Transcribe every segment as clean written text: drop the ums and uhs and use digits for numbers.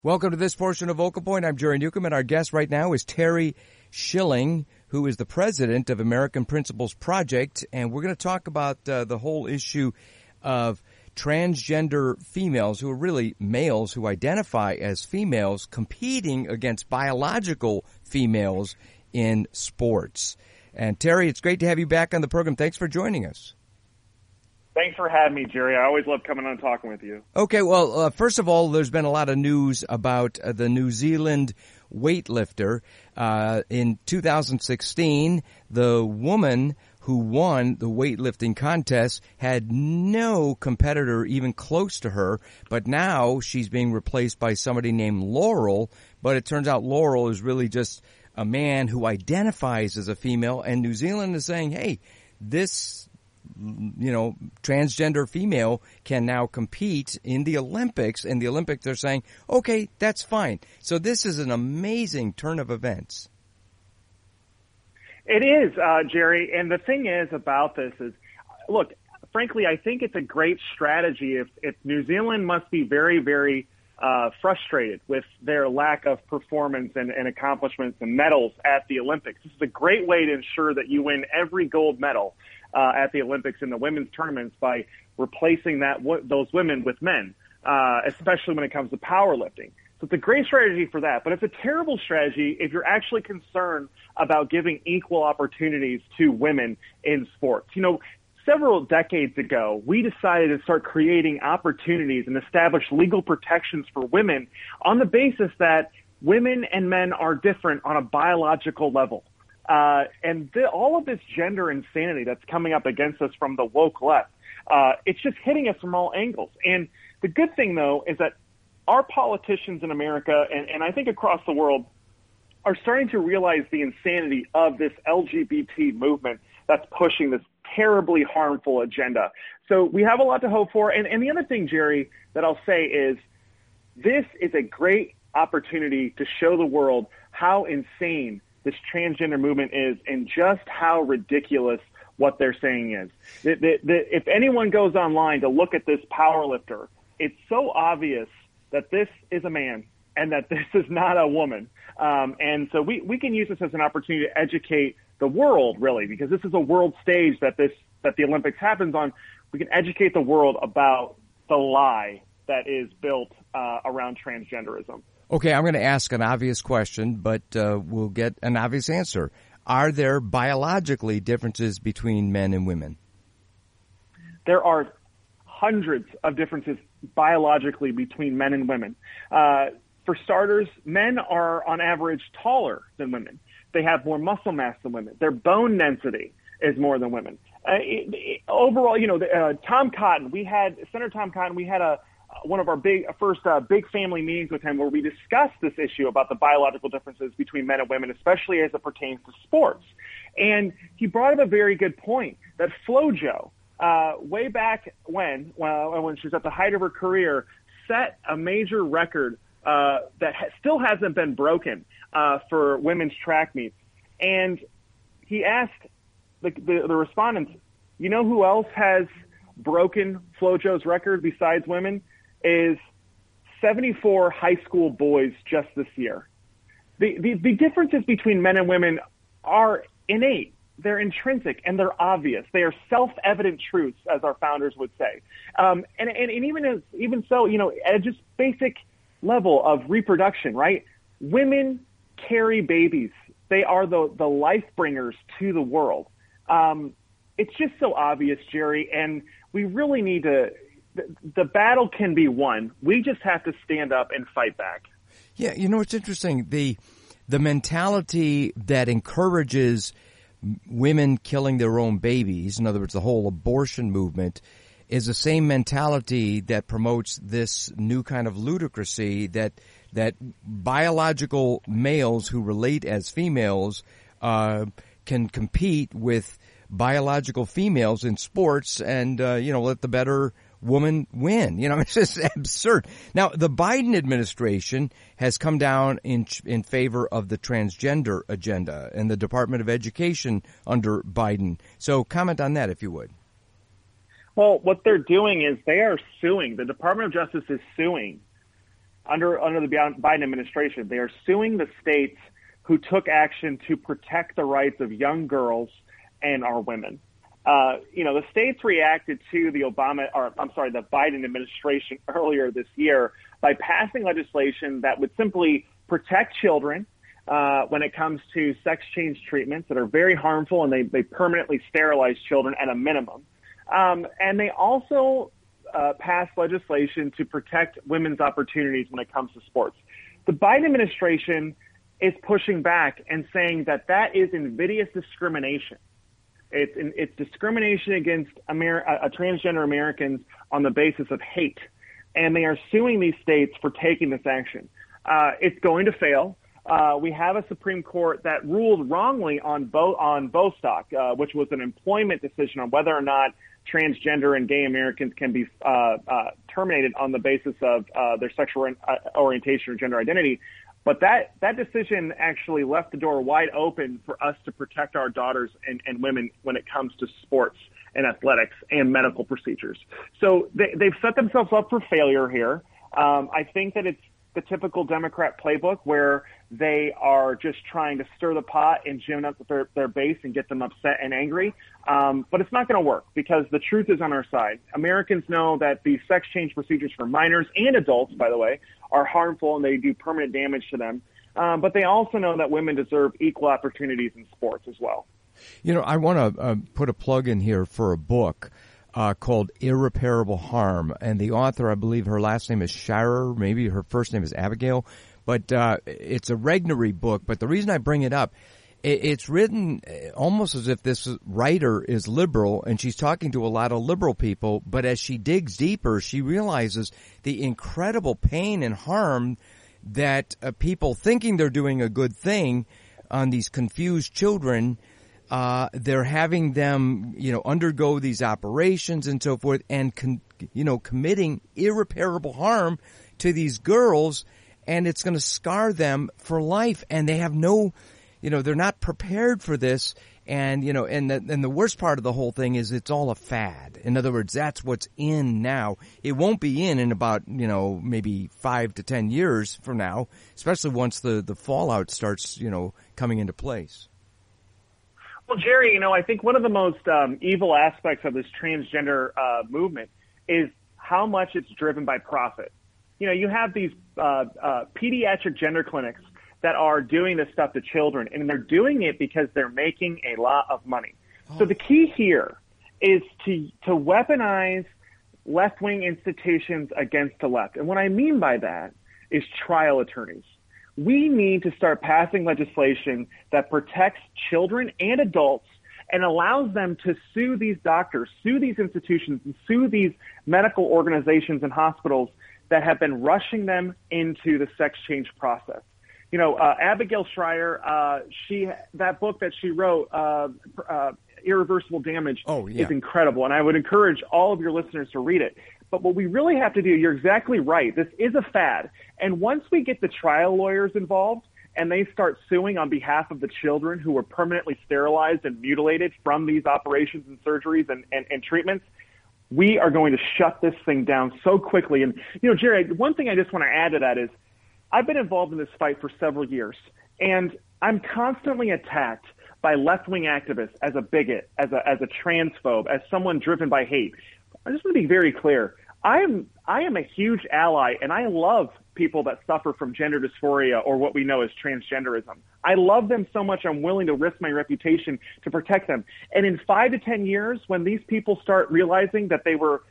Welcome to this portion of Vocal Point. I'm Jerry Newcomb, and our guest right now is Terry Schilling, who is the president of American Principles Project, and we're going to talk about the whole issue of transgender females, who are really males who identify as females, competing against biological females in sports. And Terry, it's great to have you back on the program. Thanks for joining us. Thanks for having me, Jerry. I always love coming on and talking with you. Okay, well, first of all, there's been a lot of news about the New Zealand weightlifter. In 2016, the woman who won the weightlifting contest had no competitor even close to her, but now she's being replaced by somebody named Laurel, but it turns out Laurel is really just a man who identifies as a female, and New Zealand is saying, hey, this transgender female can now compete in the Olympics. In the Olympics, they're saying, okay, that's fine. So this is an amazing turn of events. It is, Jerry. And the thing is about this is, look, frankly, I think it's a great strategy if New Zealand must be very, very frustrated with their lack of performance and accomplishments and medals at the Olympics. This is a great way to ensure that you win every gold medal at the Olympics in the women's tournaments by replacing those women with men, especially when it comes to powerlifting. So it's a great strategy for that, but it's a terrible strategy if you're actually concerned about giving equal opportunities to women in sports. Several decades ago, we decided to start creating opportunities and establish legal protections for women on the basis that women and men are different on a biological level. All of this gender insanity that's coming up against us from the woke left, it's just hitting us from all angles. And the good thing, though, is that our politicians in America and I think across the world are starting to realize the insanity of this LGBT movement that's pushing this terribly harmful agenda. So we have a lot to hope for. And the other thing, Jerry, that I'll say is this is a great opportunity to show the world how insane this transgender movement is and just how ridiculous what they're saying is. If anyone goes online to look at this powerlifter, it's so obvious that this is a man and that this is not a woman. And so we can use this as an opportunity to educate the world, really, because this is a world stage that the Olympics happens on. We can educate the world about the lie that is built around transgenderism. Okay, I'm going to ask an obvious question, but we'll get an obvious answer. Are there biologically differences between men and women? There are hundreds of differences biologically between men and women. For starters, men are on average taller than women. They have more muscle mass than women. Their bone density is more than women. Overall, Tom Cotton, Senator Tom Cotton, we had one of our first big family meetings with him where we discussed this issue about the biological differences between men and women, especially as it pertains to sports. And he brought up a very good point that FloJo, way back when she was at the height of her career, set a major record that still hasn't been broken for women's track meets. And he asked the respondents, you know who else has broken FloJo's record besides women? Is 74 high school boys just this year. The differences between men and women are innate. They're intrinsic and they're obvious. They are self-evident truths, as our founders would say. And even so, at just basic level of reproduction, right? Women carry babies. They are the life bringers to the world. It's just so obvious, Jerry, and we really need to. The battle can be won. We just have to stand up and fight back. Yeah, it's interesting. The mentality that encourages women killing their own babies, in other words, the whole abortion movement, is the same mentality that promotes this new kind of ludicrousy that biological males who relate as females can compete with biological females in sports and let the better woman win. It's just absurd. Now, the Biden administration has come down in favor of the transgender agenda and the Department of Education under Biden. So comment on that, if you would. Well, what they're doing is they are suing. The Department of Justice is suing under the Biden administration. They are suing the states who took action to protect the rights of young girls and our women. The states reacted to the Biden administration earlier this year by passing legislation that would simply protect children when it comes to sex change treatments that are very harmful, and they permanently sterilize children at a minimum. And they also passed legislation to protect women's opportunities when it comes to sports. The Biden administration is pushing back and saying that is invidious discrimination. It's discrimination against transgender Americans on the basis of hate, and they are suing these states for taking this action. It's going to fail. We have a Supreme Court that ruled wrongly on Bostock, which was an employment decision on whether or not transgender and gay Americans can be terminated on the basis of their sexual orientation or gender identity. But that decision actually left the door wide open for us to protect our daughters and women when it comes to sports and athletics and medical procedures. So they've set themselves up for failure here. I think that it's the typical Democrat playbook where they are just trying to stir the pot and gin up their base and get them upset and angry. But it's not going to work because the truth is on our side. Americans know that these sex change procedures for minors and adults, by the way, are harmful and they do permanent damage to them. But they also know that women deserve equal opportunities in sports as well. I want to put a plug in here for a book called Irreparable Harm. And the author, I believe her last name is Shirer, maybe her first name is Abigail. But it's a Regnery book. But the reason I bring it up, it's written almost as if this writer is liberal, and she's talking to a lot of liberal people. But as she digs deeper, she realizes the incredible pain and harm that people thinking they're doing a good thing on these confused children. They're having them, undergo these operations and so forth, and committing irreparable harm to these girls, and it's going to scar them for life. And they have no, they're not prepared for this. And and the worst part of the whole thing is it's all a fad. In other words, that's what's in now. It won't be in about maybe 5 to 10 years from now, especially once the fallout starts coming into place. Well, Jerry, I think one of the most evil aspects of this transgender movement is how much it's driven by profit. You have these pediatric gender clinics that are doing this stuff to children, and they're doing it because they're making a lot of money. Oh. So the key here is to weaponize left-wing institutions against the left. And what I mean by that is trial attorneys. We need to start passing legislation that protects children and adults and allows them to sue these doctors, sue these institutions, and sue these medical organizations and hospitals that have been rushing them into the sex change process. Abigail Shrier, that book that she wrote, Irreversible Damage, is incredible. And I would encourage all of your listeners to read it. But what we really have to do, you're exactly right, this is a fad. And once we get the trial lawyers involved and they start suing on behalf of the children who were permanently sterilized and mutilated from these operations and surgeries and treatments, we are going to shut this thing down so quickly. And, Jerry, one thing I just want to add to that is I've been involved in this fight for several years, and I'm constantly attacked by left-wing activists as a bigot, as a transphobe, as someone driven by hate. I just want to be very clear. I am a huge ally, and I love people that suffer from gender dysphoria or what we know as transgenderism. I love them so much I'm willing to risk my reputation to protect them. And in 5 to 10 years, when these people start realizing that they were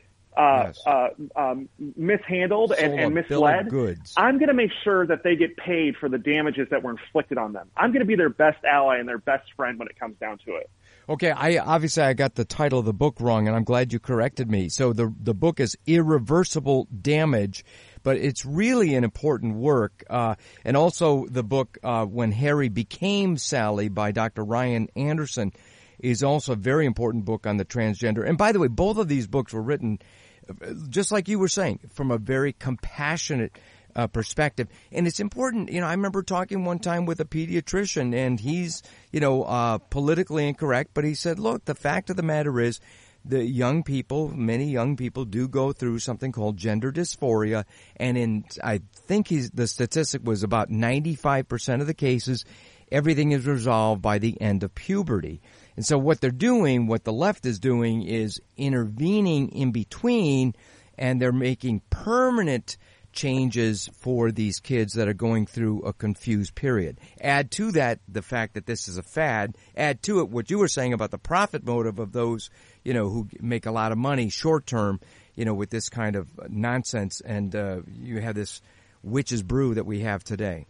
mishandled and misled, I'm going to make sure that they get paid for the damages that were inflicted on them. I'm going to be their best ally and their best friend when it comes down to it. Okay, I got the title of the book wrong, and I'm glad you corrected me. So the book is Irreversible Damage, but it's really an important work. And also the book When Harry Became Sally by Dr. Ryan Anderson is also a very important book on the transgender. And by the way, both of these books were written, just like you were saying, from a very compassionate perspective. And it's important, I remember talking one time with a pediatrician, and he's, politically incorrect, but he said, look, the fact of the matter is the young people, many young people do go through something called gender dysphoria, and I think the statistic was about 95% of the cases, everything is resolved by the end of puberty. And so what they're doing, what the left is doing, is intervening in between, and they're making permanent changes for these kids that are going through a confused period. Add to that the fact that this is a fad. Add to it what you were saying about the profit motive of those, who make a lot of money short term, with this kind of nonsense. And you have this witch's brew that we have today.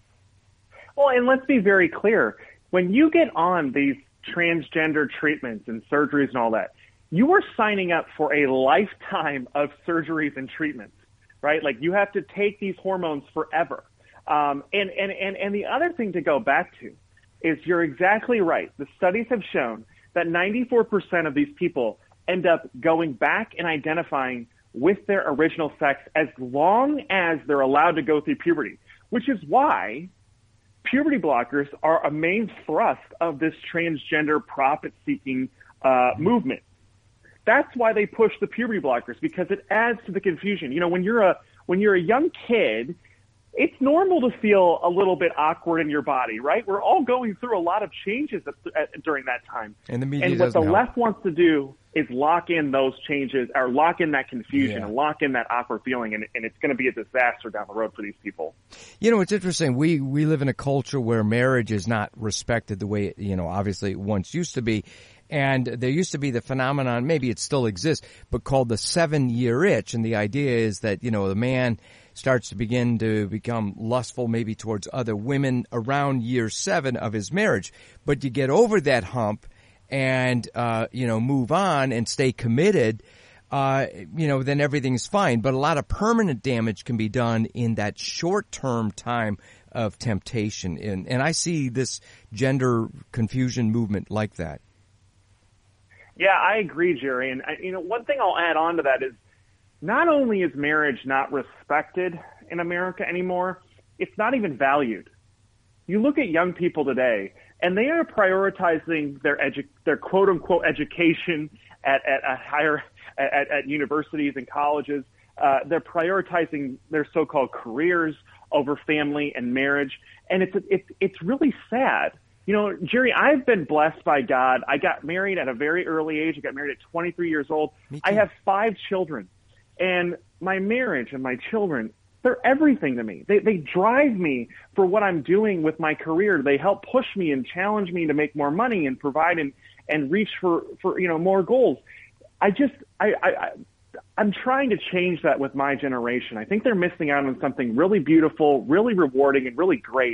Well, and let's be very clear. When you get on these transgender treatments and surgeries and all that, you are signing up for a lifetime of surgeries and treatments. Right? Like you have to take these hormones forever. And the other thing to go back to is you're exactly right. The studies have shown that 94% of these people end up going back and identifying with their original sex as long as they're allowed to go through puberty, which is why puberty blockers are a main thrust of this transgender profit-seeking movement. That's why they push the puberty blockers, because it adds to the confusion. When you're a young kid, it's normal to feel a little bit awkward in your body, right? We're all going through a lot of changes during that time. And the media and what the help. left wants to do is lock in those changes, or lock in that confusion, and lock in that awkward feeling, and it's going to be a disaster down the road for these people. It's interesting. We live in a culture where marriage is not respected the way obviously it once used to be. And there used to be the phenomenon, maybe it still exists, but called the 7-year itch. And the idea is that, the man starts to begin to become lustful maybe towards other women around year 7 of his marriage. But you get over that hump and, move on and stay committed, then everything's fine. But a lot of permanent damage can be done in that short-term time of temptation. And I see this gender confusion movement like that. Yeah, I agree, Jerry. And, one thing I'll add on to that is not only is marriage not respected in America anymore, it's not even valued. You look at young people today, and they are prioritizing their quote-unquote education at universities and colleges. They're prioritizing their so-called careers over family and marriage, and it's really sad. Jerry, I've been blessed by God. I got married at a very early age. I got married at 23 years old. I have 5 children. And my marriage and my children, they're everything to me. They drive me for what I'm doing with my career. They help push me and challenge me to make more money and provide and reach for more goals. I'm trying to change that with my generation. I think they're missing out on something really beautiful, really rewarding, and really great.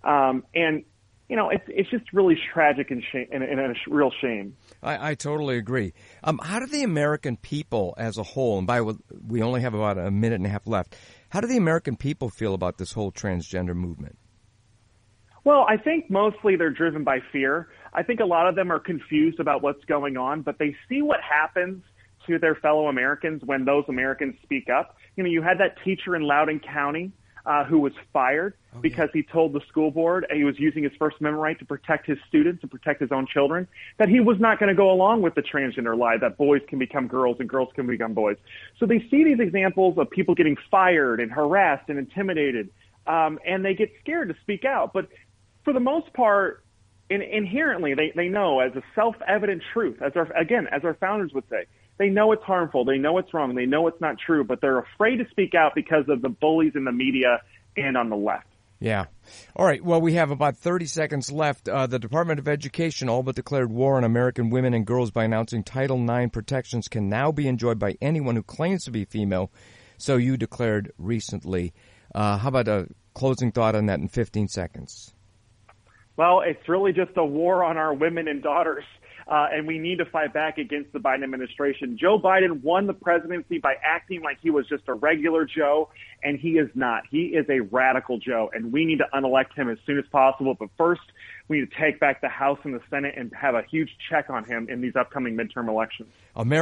It's just really tragic and a real shame. I totally agree. How do the American people as a whole, and we only have about a minute and a half left, how do the American people feel about this whole transgender movement? Well, I think mostly they're driven by fear. I think a lot of them are confused about what's going on, but they see what happens to their fellow Americans when those Americans speak up. You had that teacher in Loudoun County who was fired because he told the school board, and he was using his First Amendment right to protect his students and protect his own children, that he was not going to go along with the transgender lie that boys can become girls and girls can become boys. So they see these examples of people getting fired and harassed and intimidated, and they get scared to speak out. But for the most part, inherently, they know as a self-evident truth, as our founders would say, they know it's harmful, they know it's wrong, they know it's not true, but they're afraid to speak out because of the bullies in the media and on the left. Yeah. All right. Well, we have about 30 seconds left. The Department of Education all but declared war on American women and girls by announcing Title IX protections can now be enjoyed by anyone who claims to be female. So you declared recently. How about a closing thought on that in 15 seconds? Well, it's really just a war on our women and daughters. And we need to fight back against the Biden administration. Joe Biden won the presidency by acting like he was just a regular Joe, and he is not. He is a radical Joe, and we need to unelect him as soon as possible. But first, we need to take back the House and the Senate and have a huge check on him in these upcoming midterm elections.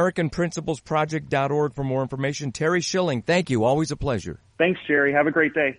AmericanPrinciplesProject.org for more information. Terry Schilling, thank you. Always a pleasure. Thanks, Jerry. Have a great day.